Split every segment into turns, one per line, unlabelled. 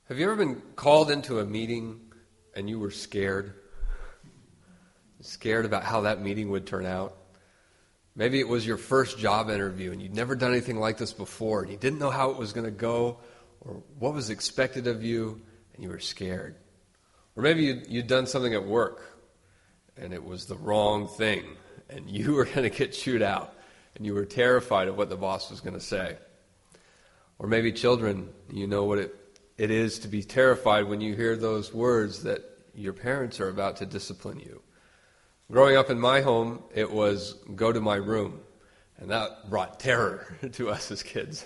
Have you ever been called into a meeting and you were scared? Scared about how that meeting would turn out? Maybe it was your first job interview and you'd never done anything like this before and you didn't know how it was going to go or what was expected of you and you were scared. Or maybe you'd done something at work and it was the wrong thing and you were going to get chewed out and you were terrified of what the boss was going to say. Or maybe children, you know what it is to be terrified when you hear those words that your parents are about to discipline you. Growing up in my home, it was go to my room, and that brought terror to us as kids.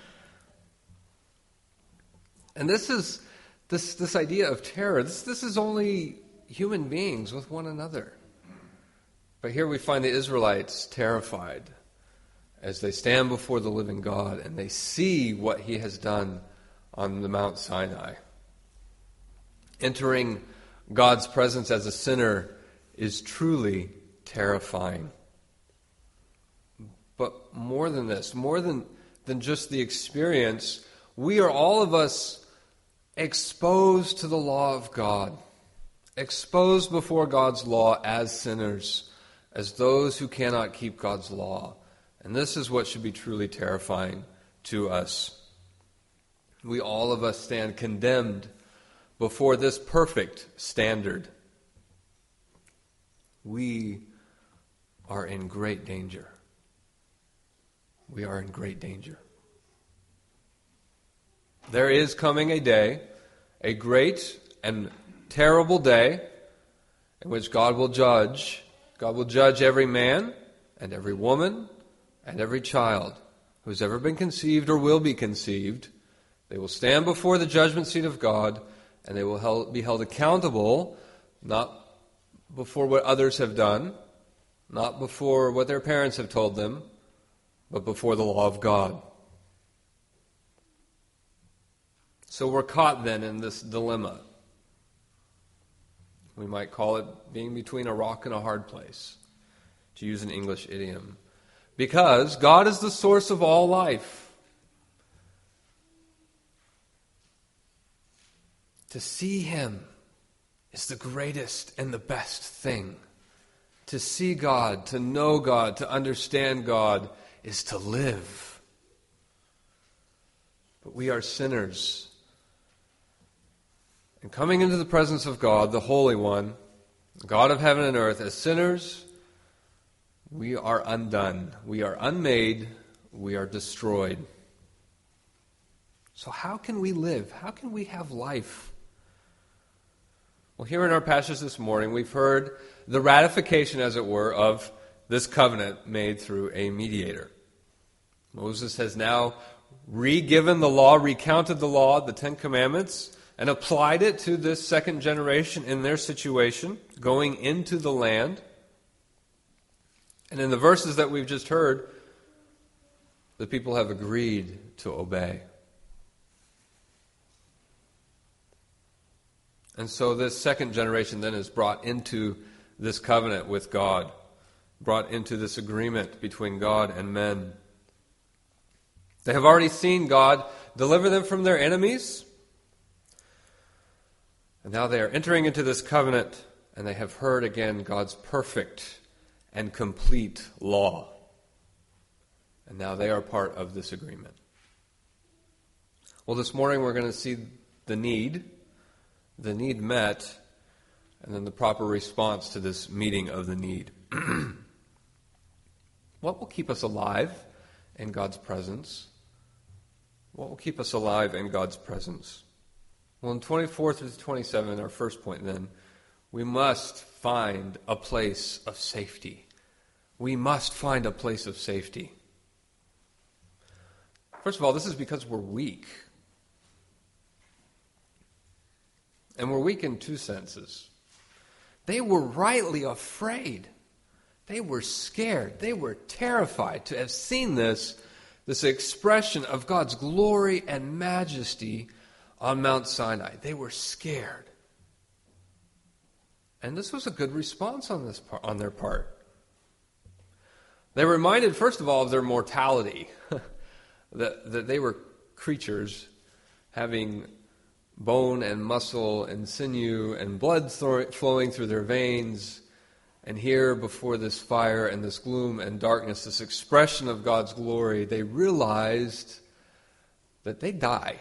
And this idea of terror, this is only human beings with one another. But here we find the Israelites terrified as they stand before the living God and they see what he has done on the Mount Sinai. Entering God's presence as a sinner is truly terrifying. But more than this, more than just the experience, we are all of us exposed to the law of God, exposed before God's law as sinners, as those who cannot keep God's law. And this is what should be truly terrifying to us. We all of us stand condemned before this perfect standard. We are in great danger. We are in great danger. There is coming a day, a great and terrible day, in which God will judge. God will judge every man and every woman and every child who's ever been conceived or will be conceived. They will stand before the judgment seat of God, and they will be held accountable, not before what others have done, not before what their parents have told them, but before the law of God. So we're caught then in this dilemma. We might call it being between a rock and a hard place, to use an English idiom. Because God is the source of all life. To see him is the greatest and the best thing. To see God, to know God, to understand God is to live. But we are sinners. And coming into the presence of God, the Holy One, God of heaven and earth, as sinners, we are undone. We are unmade. We are destroyed. So how can we live? How can we have life? Well, here in our passage this morning, we've heard the ratification, as it were, of this covenant made through a mediator. Moses has now re-given the law, recounted the law, the Ten Commandments, and applied it to this second generation in their situation, going into the land. And in the verses that we've just heard, the people have agreed to obey. And so this second generation then is brought into this covenant with God, brought into this agreement between God and men. They have already seen God deliver them from their enemies, and now they are entering into this covenant, and they have heard again God's perfect and complete law. And now they are part of this agreement. Well, this morning we're going to see the need met, and then the proper response to this meeting of the need. What will keep us alive in God's presence? What will keep us alive in God's presence? Well, in 24 through 27, our first point then, we must find a place of safety. We must find a place of safety. First of all, this is because we're weak. And we're weak in two senses. They were rightly afraid. They were scared. They were terrified to have seen this expression of God's glory and majesty on Mount Sinai. They were scared. And this was a good response on their part. They were reminded, first of all, of their mortality, that they were creatures having bone and muscle and sinew and blood flowing through their veins. And here, before this fire and this gloom and darkness, this expression of God's glory, they realized that they die.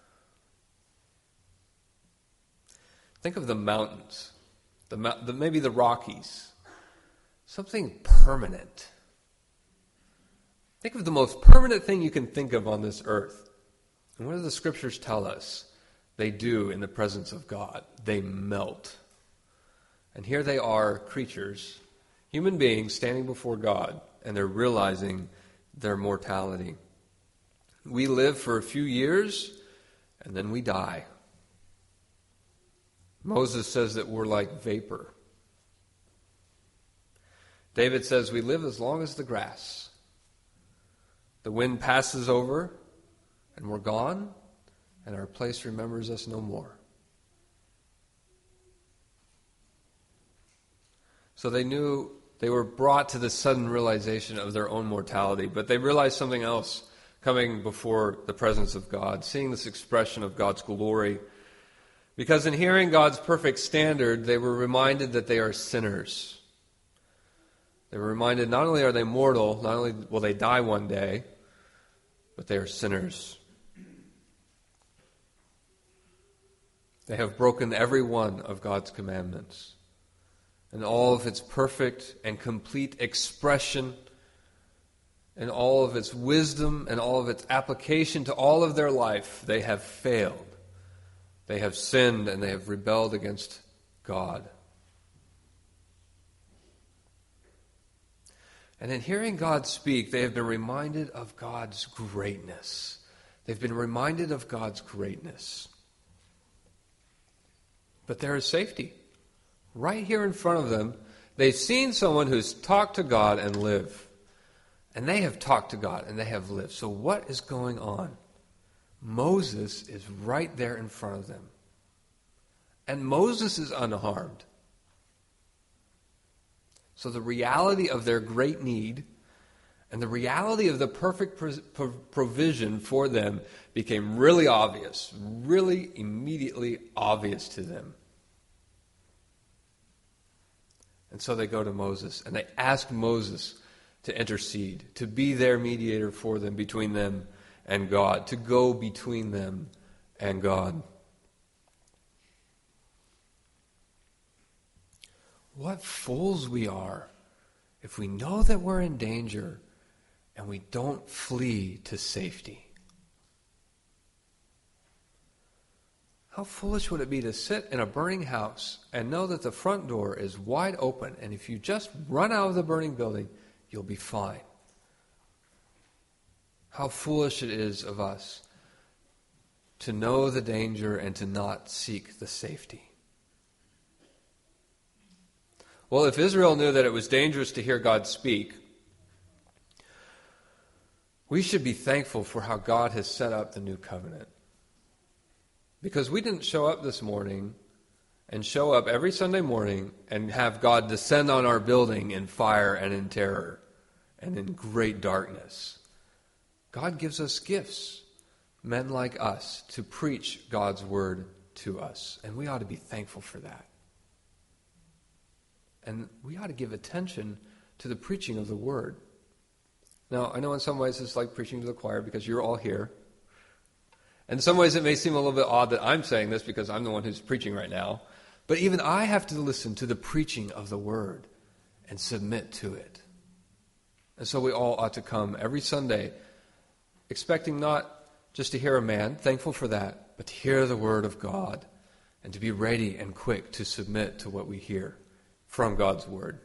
Think of the mountains, maybe the Rockies, something permanent. Think of the most permanent thing you can think of on this earth. And what do the scriptures tell us? They do in the presence of God. They melt. And here they are, creatures, human beings standing before God, and they're realizing their mortality. We live for a few years, and then we die. Moses says that we're like vapor. David says we live as long as the grass. The wind passes over, and we're gone, and our place remembers us no more. So they knew they were brought to the sudden realization of their own mortality, but they realized something else coming before the presence of God, seeing this expression of God's glory. Because in hearing God's perfect standard, they were reminded that they are sinners. They were reminded not only are they mortal, not only will they die one day, but they are sinners. They have broken every one of God's commandments. And all of its perfect and complete expression, and all of its wisdom, and all of its application to all of their life, they have failed. They have sinned, and they have rebelled against God. And in hearing God speak, they have been reminded of God's greatness. They've been reminded of God's greatness. But there is safety. Right here in front of them, they've seen someone who's talked to God and lived. And they have talked to God and they have lived. So what is going on? Moses is right there in front of them. And Moses is unharmed. So the reality of their great need and the reality of the perfect provision for them became really obvious, really immediately obvious to them. And so they go to Moses, and they ask Moses to intercede, to be their mediator for them, between them and God, to go between them and God. What fools we are if we know that we're in danger and we don't flee to safety. How foolish would it be to sit in a burning house and know that the front door is wide open, and if you just run out of the burning building, you'll be fine. How foolish it is of us to know the danger and to not seek the safety. Well, if Israel knew that it was dangerous to hear God speak, we should be thankful for how God has set up the new covenant. Because we didn't show up this morning and show up every Sunday morning and have God descend on our building in fire and in terror and in great darkness. God gives us gifts, men like us, to preach God's word to us. And we ought to be thankful for that. And we ought to give attention to the preaching of the word. Now, I know in some ways it's like preaching to the choir because you're all here. In some ways it may seem a little bit odd that I'm saying this because I'm the one who's preaching right now. But even I have to listen to the preaching of the word and submit to it. And so we all ought to come every Sunday expecting not just to hear a man, thankful for that, but to hear the word of God and to be ready and quick to submit to what we hear from God's word.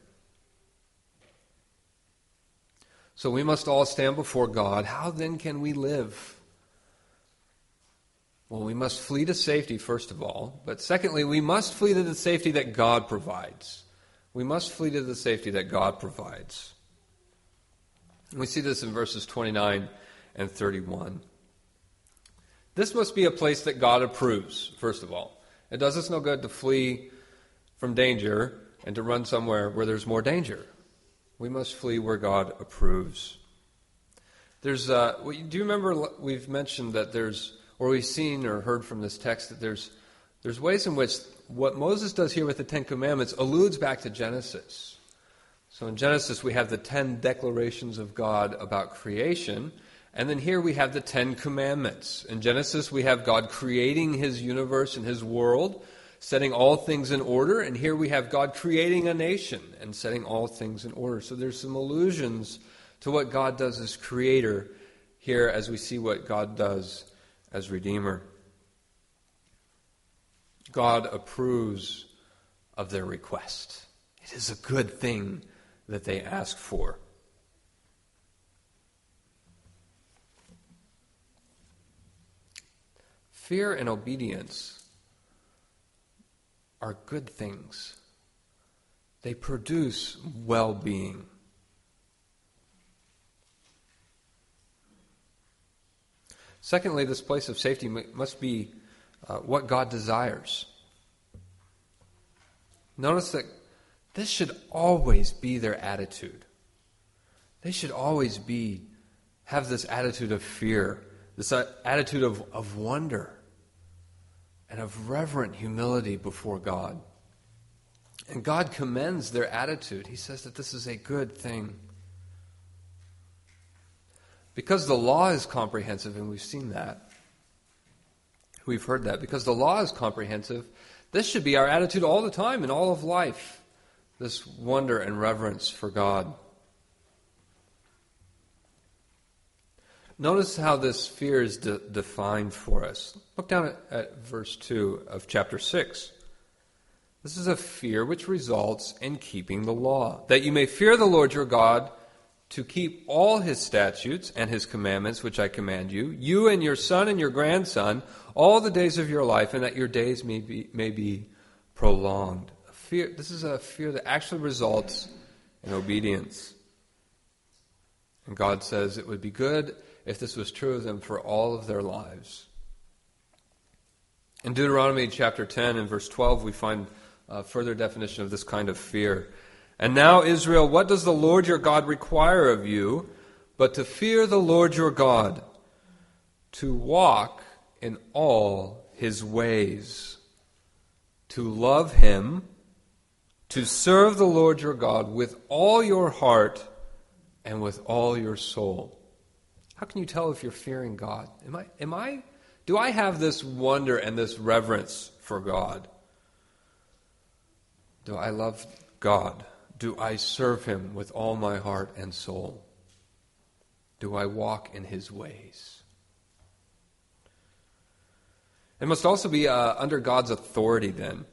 So we must all stand before God. How then can we live? Well, we must flee to safety, first of all. But secondly, we must flee to the safety that God provides. We must flee to the safety that God provides. And we see this in verses 29 and 31. This must be a place that God approves, first of all. It does us no good to flee from danger and to run somewhere where there's more danger. We must flee where God approves. Do you remember we've mentioned that there's or we've seen or heard from this text that there's ways in which what Moses does here with the Ten Commandments alludes back to Genesis. So in Genesis we have the 10 declarations of God about creation, and then here we have the 10 Commandments. In Genesis we have God creating His universe and His world, setting all things in order, and here we have God creating a nation and setting all things in order. So there's some allusions to what God does as creator here as we see what God does as Redeemer. God approves of their request. It is a good thing that they ask for. Fear and obedience are good things. They produce well-being. Secondly, this place of safety must be what God desires. Notice that this should always be their attitude. They should always have this attitude of fear, this attitude of wonder, and of reverent humility before God. And God commends their attitude. He says that this is a good thing. Because the law is comprehensive, and we've seen that. We've heard that. Because the law is comprehensive, this should be our attitude all the time in all of life. This wonder and reverence for God. Notice how this fear is defined for us. Look down at verse 2 of chapter 6. This is a fear which results in keeping the law, that you may fear the Lord your God, to keep all His statutes and His commandments, which I command you, you and your son and your grandson, all the days of your life, and that your days may be prolonged. This is a fear that actually results in obedience. And God says it would be good if this was true of them for all of their lives. In Deuteronomy chapter 10 and verse 12, we find a further definition of this kind of fear. And now, Israel, what does the Lord your God require of you but to fear the Lord your God, to walk in all His ways, to love Him, to serve the Lord your God with all your heart and with all your soul. How can you tell if you're fearing God? Do I have this wonder and this reverence for God? Do I love God? Do I serve Him with all my heart and soul? Do I walk in His ways? It must also be under God's authority then.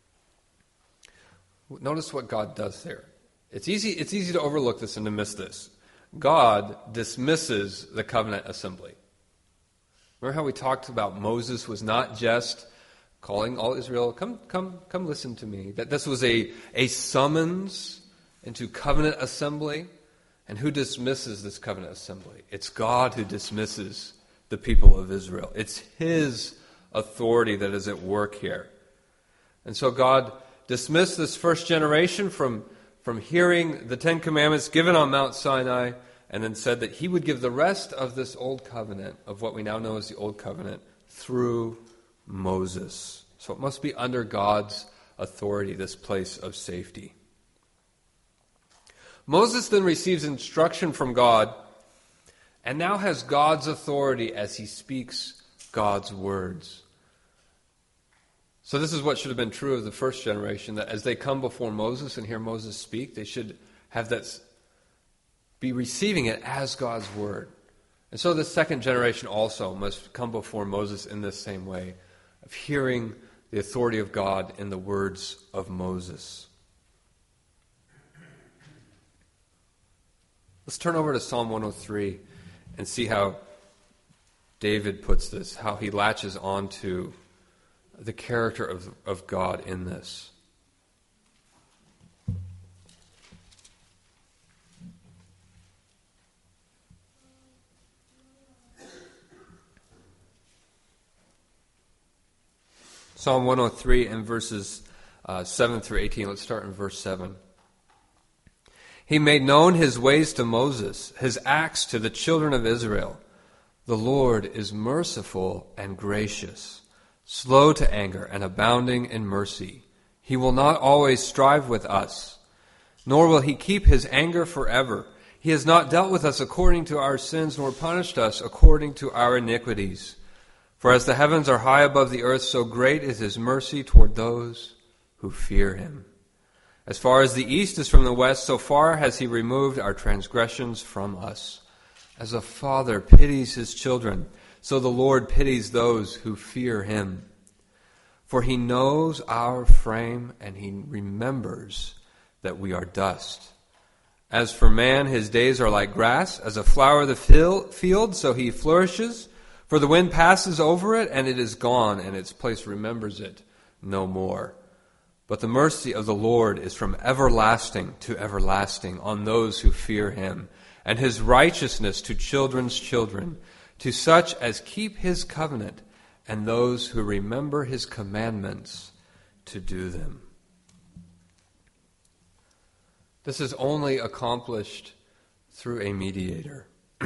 Notice what God does there. It's easy to overlook this and to miss this. God dismisses the covenant assembly. Remember how we talked about Moses was not just calling all Israel, come listen to me. That this was a summons into covenant assembly. And who dismisses this covenant assembly? It's God who dismisses the people of Israel. It's His authority that is at work here. And so God dismissed this first generation from hearing the Ten Commandments given on Mount Sinai, and then said that He would give the rest of this old covenant, of what we now know as the Old Covenant, through Moses. So it must be under God's authority, this place of safety. Moses then receives instruction from God and now has God's authority as he speaks God's words. So this is what should have been true of the first generation, that as they come before Moses and hear Moses speak, they should have that, be receiving it as God's word. And so the second generation also must come before Moses in this same way, of hearing the authority of God in the words of Moses. Let's turn over to Psalm 103 and see how David puts this, how he latches onto the character of God in this. Psalm 103 and verses 7 through 18. Let's start in verse 7. He made known His ways to Moses, His acts to the children of Israel. The Lord is merciful and gracious, slow to anger and abounding in mercy. He will not always strive with us, nor will he keep his anger forever. He has not dealt with us according to our sins, nor punished us according to our iniquities. For as the heavens are high above the earth, so great is his mercy toward those who fear him. As far as the east is from the west, so far has he removed our transgressions from us. As a father pities his children, so the Lord pities those who fear him. For he knows our frame, and he remembers that we are dust. As for man, his days are like grass, as a flower of the field, so he flourishes. For the wind passes over it, and it is gone, and its place remembers it no more. But the mercy of the Lord is from everlasting to everlasting on those who fear him, and his righteousness to children's children, to such as keep his covenant, and those who remember his commandments to do them. This is only accomplished through a mediator.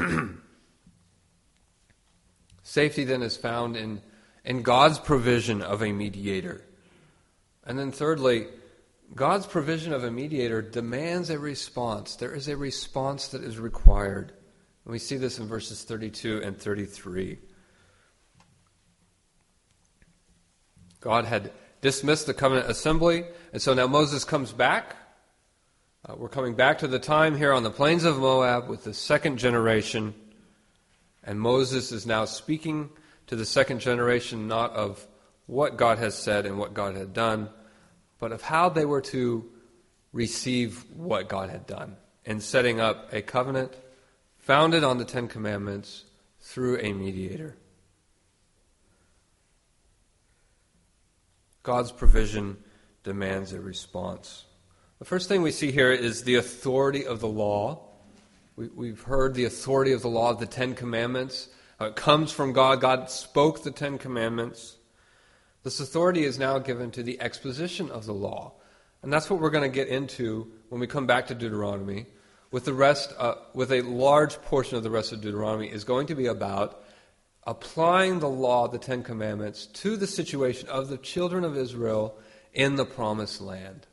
Safety then is found in God's provision of a mediator. And then thirdly, God's provision of a mediator demands a response. There is a response that is required. And we see this in verses 32 and 33. God had dismissed the covenant assembly, and so now Moses comes back. We're coming back to the time here on the plains of Moab with the second generation, and Moses is now speaking to the second generation not of what God has said and what God had done, but of how they were to receive what God had done in setting up a covenant founded on the Ten Commandments through a mediator. God's provision demands a response. The first thing we see here is the authority of the law. We've heard the authority of the law of the Ten Commandments. It comes from God. God spoke the Ten Commandments. This authority is now given to the exposition of the law. And that's what we're going to get into when we come back to Deuteronomy. With a large portion of the rest of Deuteronomy is going to be about applying the law, the Ten Commandments, to the situation of the children of Israel in the Promised Land.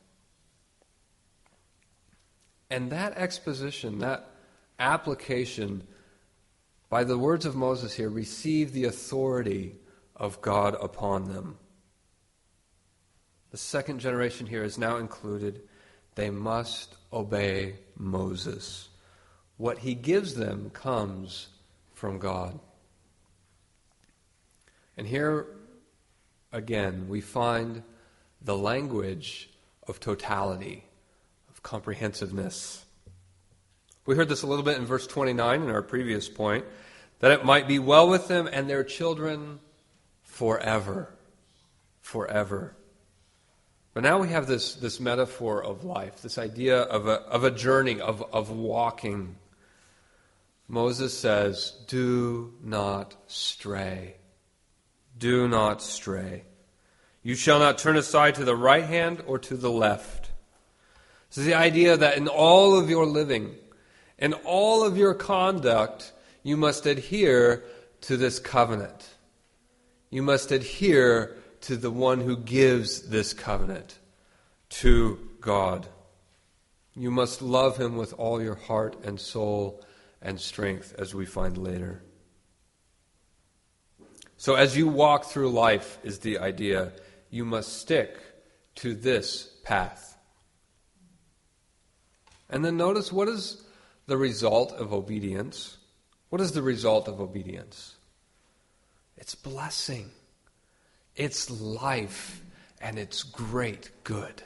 And that exposition, that application, by the words of Moses here, received the authority of God upon them. The second generation here is now included. They must obey Moses. What he gives them comes from God. And here, again, we find the language of totality, of comprehensiveness. We heard this a little bit in verse 29 in our previous point, that it might be well with them and their children forever. Forever. But now we have this metaphor of life, this idea of a journey, of walking. Moses says, do not stray. Do not stray. You shall not turn aside to the right hand or to the left. This is the idea that in all of your living, in all of your conduct, you must adhere to this covenant. You must adhere to the one who gives this covenant, to God. You must love him with all your heart and soul and strength, as we find later. So as you walk through life is the idea, you must stick to this path. And then notice, what is the result of obedience? What is the result of obedience? It's blessing. It's life, and it's great good.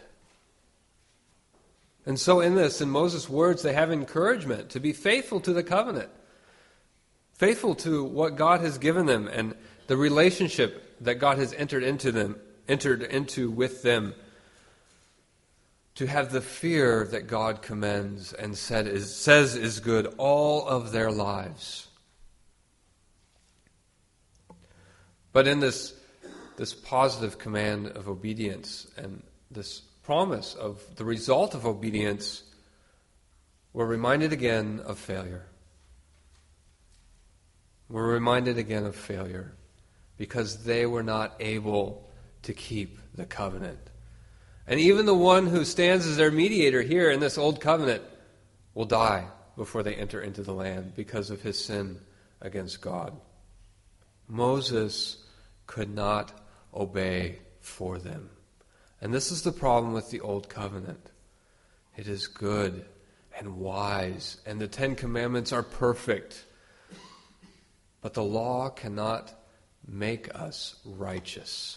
And so in Moses' words, they have encouragement to be faithful to the covenant, faithful to what God has given them and the relationship that God has entered into with them, to have the fear that God commends and says is good all of their lives. But in this positive command of obedience and this promise of the result of obedience, we're reminded again of failure. We're reminded again of failure because they were not able to keep the covenant. And even the one who stands as their mediator here in this old covenant will die before they enter into the land because of his sin against God. Moses could not obey for them. And this is the problem with the old covenant. It is good and wise, and the Ten Commandments are perfect. But the law cannot make us righteous.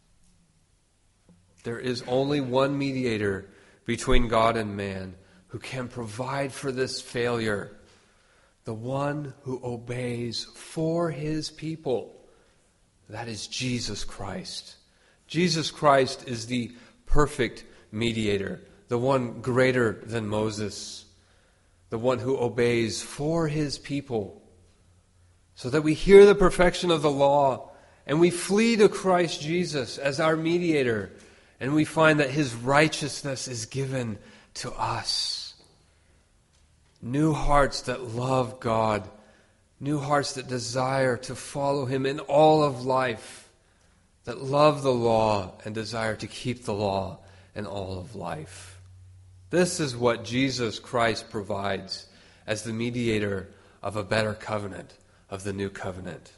There is only one mediator between God and man who can provide for this failure. The one who obeys for his people. That is Jesus Christ. Jesus Christ is the perfect mediator, the one greater than Moses, the one who obeys for his people, so that we hear the perfection of the law and we flee to Christ Jesus as our mediator, and we find that his righteousness is given to us. New hearts that love God, new hearts that desire to follow him in all of life, that love the law and desire to keep the law in all of life. This is what Jesus Christ provides as the mediator of a better covenant, of the new covenant.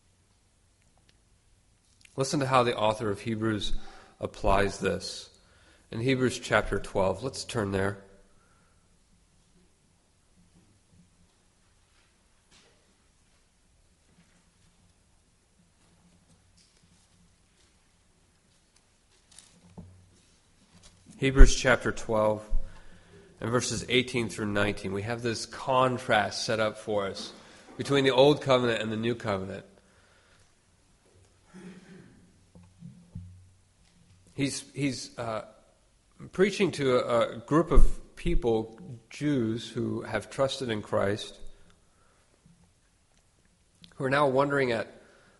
Listen to how the author of Hebrews applies this. In Hebrews chapter 12, let's turn there. Hebrews chapter 12 and verses 18 through 19. We have this contrast set up for us between the old covenant and the new covenant. He's preaching to a group of people, Jews, who have trusted in Christ, who are now wondering at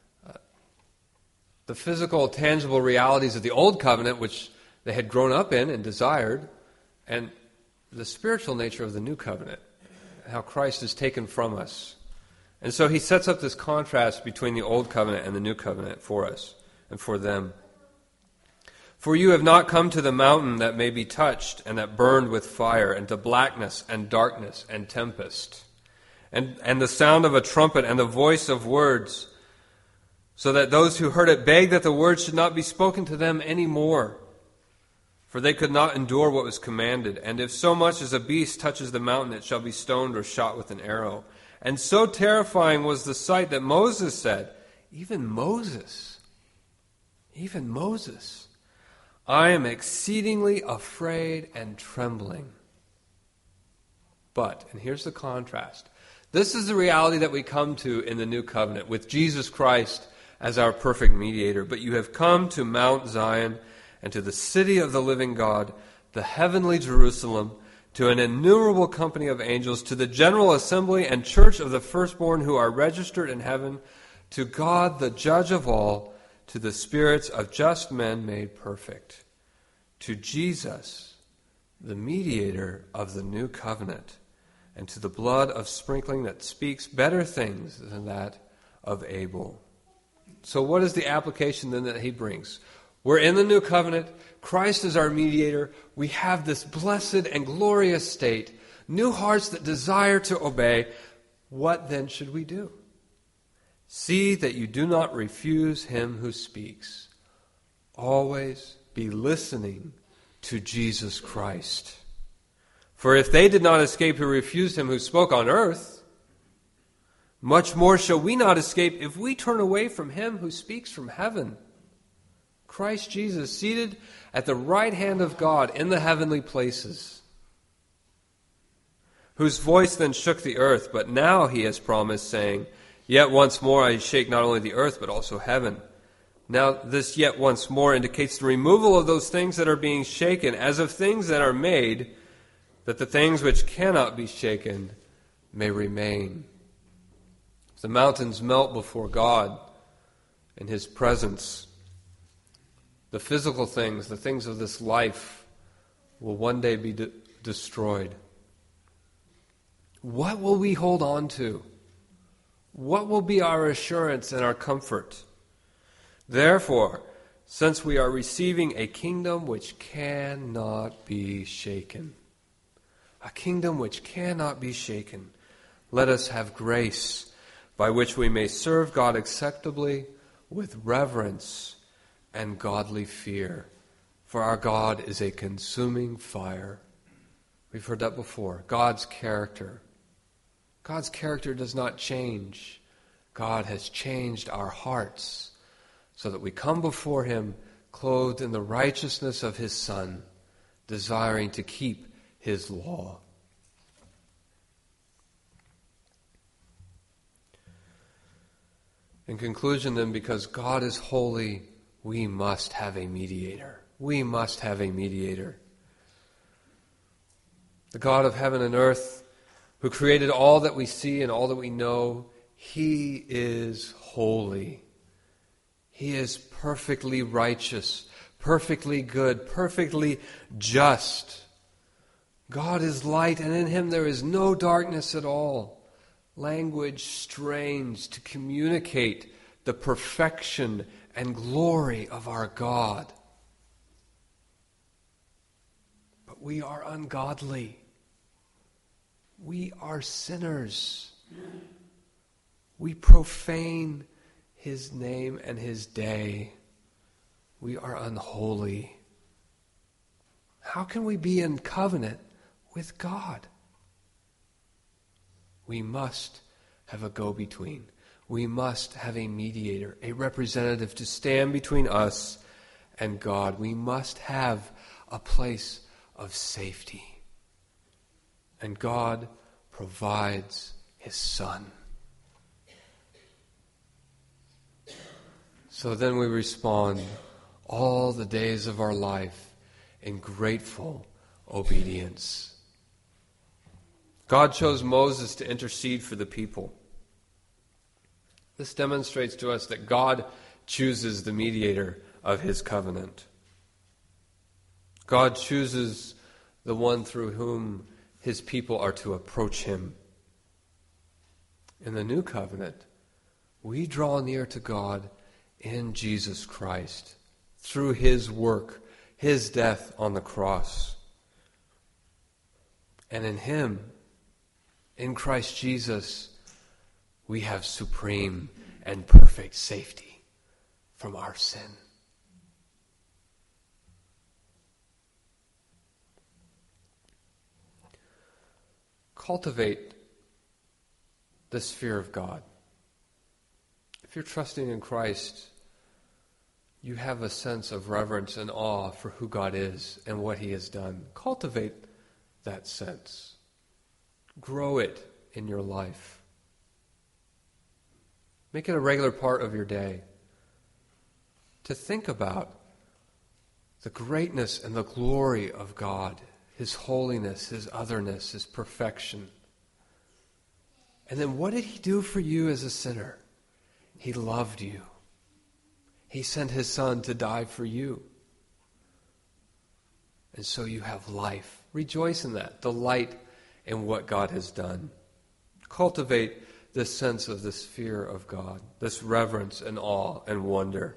the physical, tangible realities of the old covenant, which they had grown up in and desired, and the spiritual nature of the new covenant, how Christ is taken from us. And so he sets up this contrast between the old covenant and the new covenant for us and for them. For you have not come to the mountain that may be touched and that burned with fire, and to blackness and darkness and tempest, and the sound of a trumpet and the voice of words, so that those who heard it begged that the words should not be spoken to them any more. For they could not endure what was commanded. And if so much as a beast touches the mountain, it shall be stoned or shot with an arrow. And so terrifying was the sight that Moses said, even Moses, I am exceedingly afraid and trembling. But, and here's the contrast, this is the reality that we come to in the new covenant with Jesus Christ as our perfect mediator. But you have come to Mount Zion and to the city of the living God, the heavenly Jerusalem, to an innumerable company of angels, to the general assembly and church of the firstborn who are registered in heaven, to God the judge of all, to the spirits of just men made perfect, to Jesus, the mediator of the new covenant, and to the blood of sprinkling that speaks better things than that of Abel. So what is the application then that he brings? We're in the new covenant. Christ is our mediator. We have this blessed and glorious state, new hearts that desire to obey. What then should we do? See that you do not refuse him who speaks. Always be listening to Jesus Christ. For if they did not escape who refused him who spoke on earth, much more shall we not escape if we turn away from him who speaks from heaven. Christ Jesus, seated at the right hand of God in the heavenly places, whose voice then shook the earth, but now he has promised, saying, yet once more I shake not only the earth, but also heaven. Now this yet once more indicates the removal of those things that are being shaken, as of things that are made, that the things which cannot be shaken may remain. The mountains melt before God in his presence. The physical things, the things of this life, will one day be destroyed. What will we hold on to? what will be our assurance and our comfort? Therefore, since we are receiving a kingdom which cannot be shaken, a kingdom which cannot be shaken, let us have grace by which we may serve God acceptably with reverence and godly fear. For our God is a consuming fire. We've heard that before. God's character. God's character does not change. God has changed our hearts so that we come before Him clothed in the righteousness of His Son, desiring to keep His law. In conclusion, then, because God is holy, we must have a mediator. We must have a mediator. The God of heaven and earth, who created all that we see and all that we know, He is holy. He is perfectly righteous, perfectly good, perfectly just. God is light, and in Him there is no darkness at all. Language strains to communicate the perfection and glory of our God. But we are ungodly. We are sinners. We profane His name and His day. We are unholy. How can we be in covenant with God? We must have a go-between. We must have a mediator, a representative to stand between us and God. We must have a place of safety. And God provides His Son. So then we respond all the days of our life in grateful obedience. God chose Moses to intercede for the people. This demonstrates to us that God chooses the mediator of His covenant. God chooses the one through whom His people are to approach Him. In the new covenant, we draw near to God in Jesus Christ, through His work, His death on the cross. And in Him, in Christ Jesus, we have supreme and perfect safety from our sin. Cultivate this fear of God. If you're trusting in Christ, you have a sense of reverence and awe for who God is and what He has done. Cultivate that sense. Grow it in your life. Make it a regular part of your day to think about the greatness and the glory of God, His holiness, His otherness, His perfection. And then what did He do for you as a sinner? He loved you. He sent His Son to die for you. And so you have life. Rejoice in that. Delight in what God has done. Cultivate this sense of this fear of God, this reverence and awe and wonder.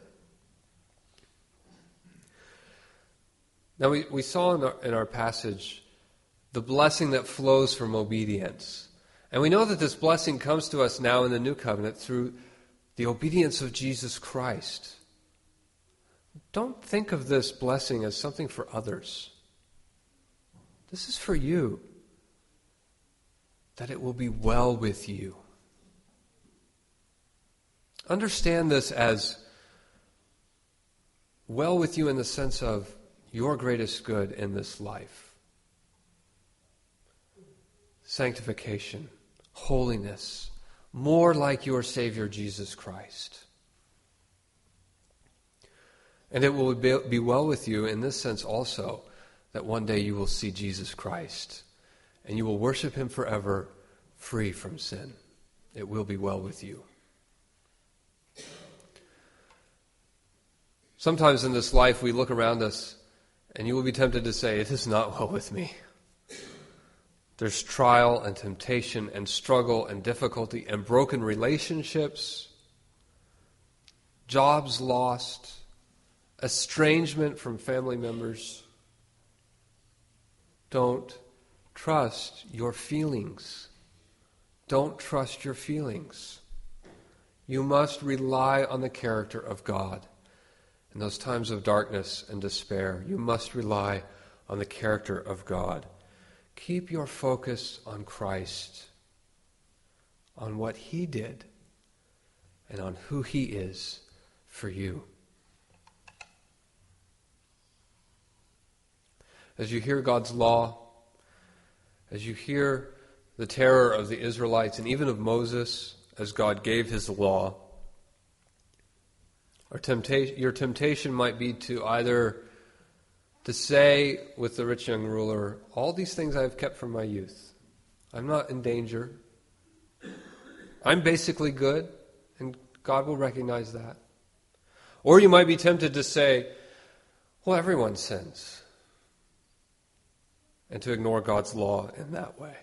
Now we saw in our passage the blessing that flows from obedience. And we know that this blessing comes to us now in the new covenant through the obedience of Jesus Christ. Don't think of this blessing as something for others. This is for you. That it will be well with you. Understand this as well with you in the sense of your greatest good in this life. Sanctification, holiness, more like your Savior Jesus Christ. And it will be well with you in this sense also, that one day you will see Jesus Christ and you will worship Him forever, free from sin. It will be well with you. Sometimes in this life we look around us and you will be tempted to say, it is not well with me. There's trial and temptation and struggle and difficulty and broken relationships, jobs lost, estrangement from family members. Don't trust your feelings. Don't trust your feelings. You must rely on the character of God. In those times of darkness and despair, you must rely on the character of God. Keep your focus on Christ, on what He did, and on who He is for you. As you hear God's law, as you hear the terror of the Israelites and even of Moses as God gave his law, your temptation might be to either to say with the rich young ruler, all these things I have kept from my youth. I'm not in danger. I'm basically good, and God will recognize that. Or you might be tempted to say, well, everyone sins, and to ignore God's law in that way.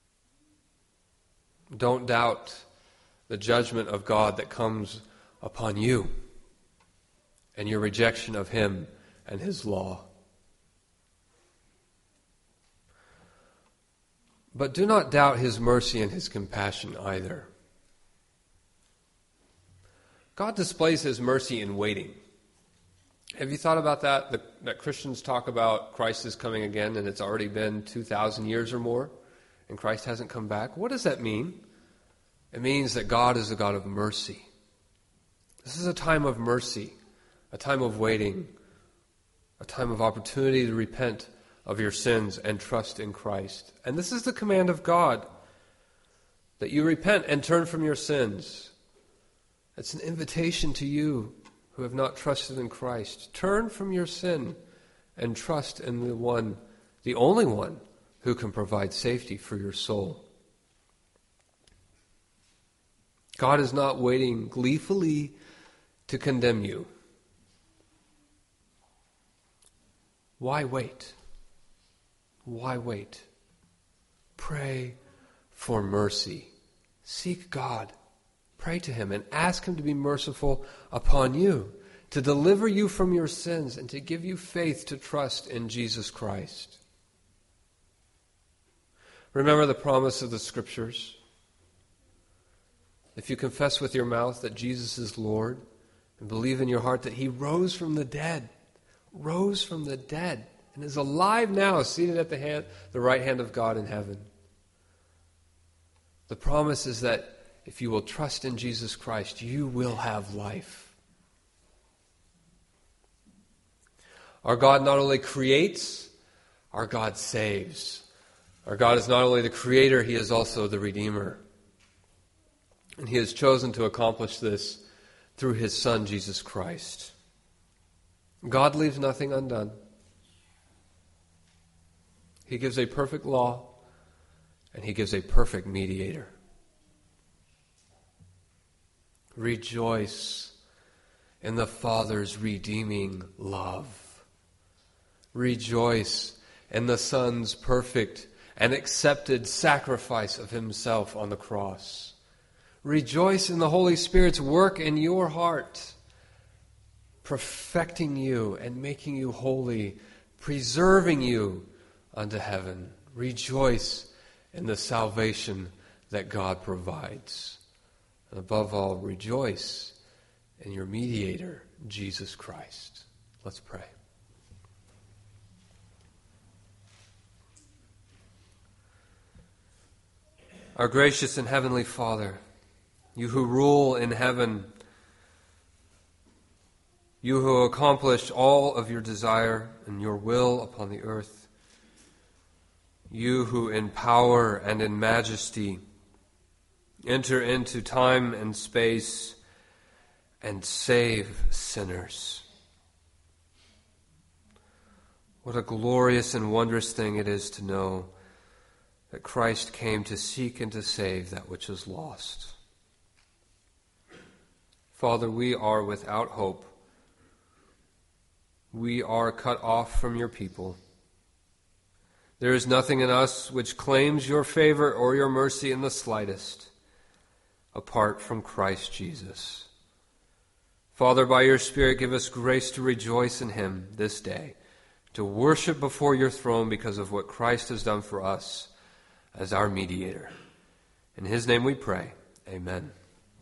Don't doubt the judgment of God that comes upon you and your rejection of Him and His law. But do not doubt His mercy and His compassion either. God displays His mercy in waiting. Have you thought about that? That Christians talk about Christ is coming again, and it's already been 2,000 years or more, and Christ hasn't come back. What does that mean? It means that God is a God of mercy. This is a time of mercy, a time of waiting, a time of opportunity to repent of your sins and trust in Christ. And this is the command of God, that you repent and turn from your sins. It's an invitation to you who have not trusted in Christ. Turn from your sin and trust in the only one who can provide safety for your soul. God is not waiting gleefully to condemn you. Why wait? Why wait? Pray for mercy. Seek God. Pray to Him and ask Him to be merciful upon you, to deliver you from your sins and to give you faith to trust in Jesus Christ. Remember the promise of the Scriptures. If you confess with your mouth that Jesus is Lord and believe in your heart that He rose from the dead, and is alive now, seated at the right hand of God in heaven. The promise is that if you will trust in Jesus Christ, you will have life. Our God not only creates, our God saves. Our God is not only the Creator, He is also the Redeemer. And He has chosen to accomplish this through His Son, Jesus Christ. God leaves nothing undone. He gives a perfect law, and He gives a perfect mediator. Rejoice in the Father's redeeming love. Rejoice in the Son's perfect and accepted sacrifice of Himself on the cross. Rejoice in the Holy Spirit's work in your heart, perfecting you and making you holy, preserving you unto heaven. Rejoice in the salvation that God provides. And above all, rejoice in your mediator, Jesus Christ. Let's pray. Our gracious and heavenly Father, You who rule in heaven, You who accomplish all of Your desire and Your will upon the earth, You who in power and in majesty enter into time and space and save sinners. What a glorious and wondrous thing it is to know that Christ came to seek and to save that which is lost. Father, we are without hope. We are cut off from Your people. There is nothing in us which claims your favor or your mercy in the slightest, apart from Christ Jesus. Father, by your Spirit, give us grace to rejoice in him this day, to worship before your throne because of what Christ has done for us as our mediator. In his name we pray. Amen.